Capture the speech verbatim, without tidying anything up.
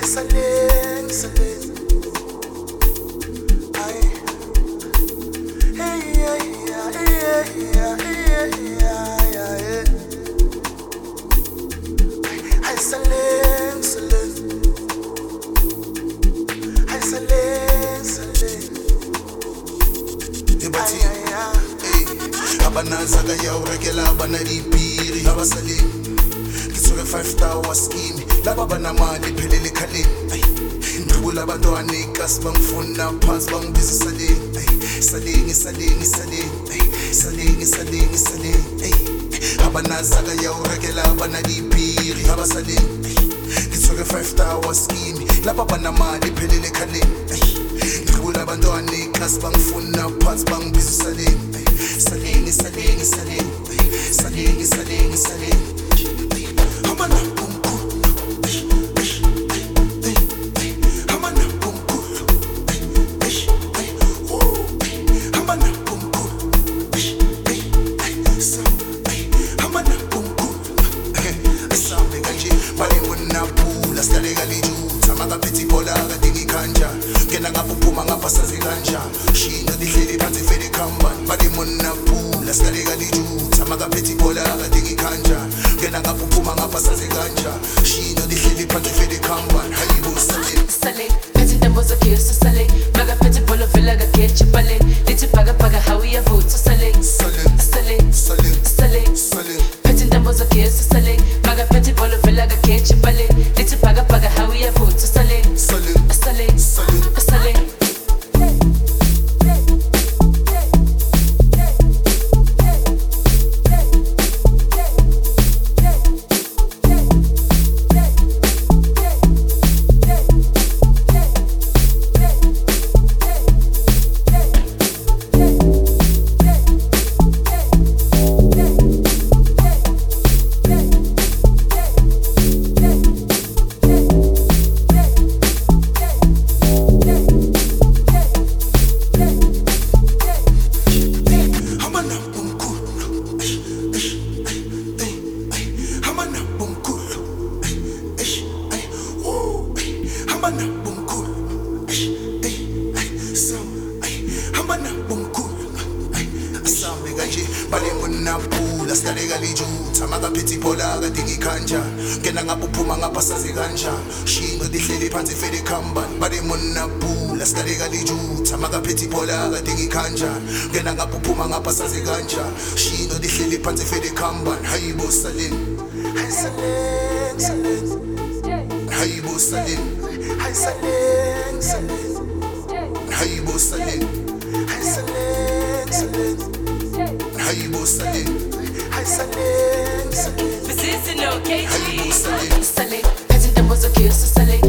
Saleng, saleng. Ay. Hey, yeah, yeah, yeah, yeah, yeah, yeah, yeah. Ay, saleng, saleng. Ay, saleng, saleng. Ebati, hey, abanaza kaya urekela abanalipiri abasaleng. Ngithuke five star waskimi laba banamali phelele ekhaleni. Ay, ngibula abantwana ikasi bangifuna phansi bangibiza saleng. Ay, saleng saleng saleng. Ay, saleng saleng saleng. Ay, abanaza kaya urekela abanalipiri abasaleng. Ay, ngithuke five star waskimi laba banamali phelele ekhaleni. Ay, ngibula abantwana ikasi bangifuna phansi bangibiza saleng. Ay, saleng saleng saleng. Ay, saleng saleng saleng. Hamana kumkulu, hamana kumkulu, hamana kumkulu, hamana kumkulu. Asambe kanje bale ngunapula sikale kalijuta makaphethi bola kadingi khanja ngena ngapha uphuma ngapha sazi kanja shino dihleli phansi fele company bale ngunapula sikale kalijuta makaphethi bola kadingi khanja ngena ngapha uphuma ngapha sazi kanja shino dihleli phansi fele company hayibo saleng saleng phethi intambo zakhe saleng makaphethi bolo vela kagethi baleng lithi phaka phaka hawiya vuthu saleng saleng saleng saleng saleng saleng phethi intambo zakhe saleng makaphethi bolo vela kagethi baleng lithi phaka phaka hawiya vuthu saleng saleng saleng saleng saleng hamana kumkulu hamana kumkulu hamana kumkulu hamana kumkulu asambe kanje bale ngunapula sikale kalijuta makaphethi bola kadingi khanja ngena ngapha uphuma ngapha sazi kanja shino dihleli phansi fele company bale ngunapula sikale kalijuta makaphethi bola kadingi khanja ngena ngapha uphuma ngapha sazi kanja shino dihleli phansi fele company hayibo saleng Ay, saleng, saleng. hayibo saleng Ay, saleng, saleng. hayibo saleng Ay, saleng, saleng. hayibo saleng Ay, saleng, saleng. Busisi no hayibo K G saleng saleng phethi intambo zakhe saleng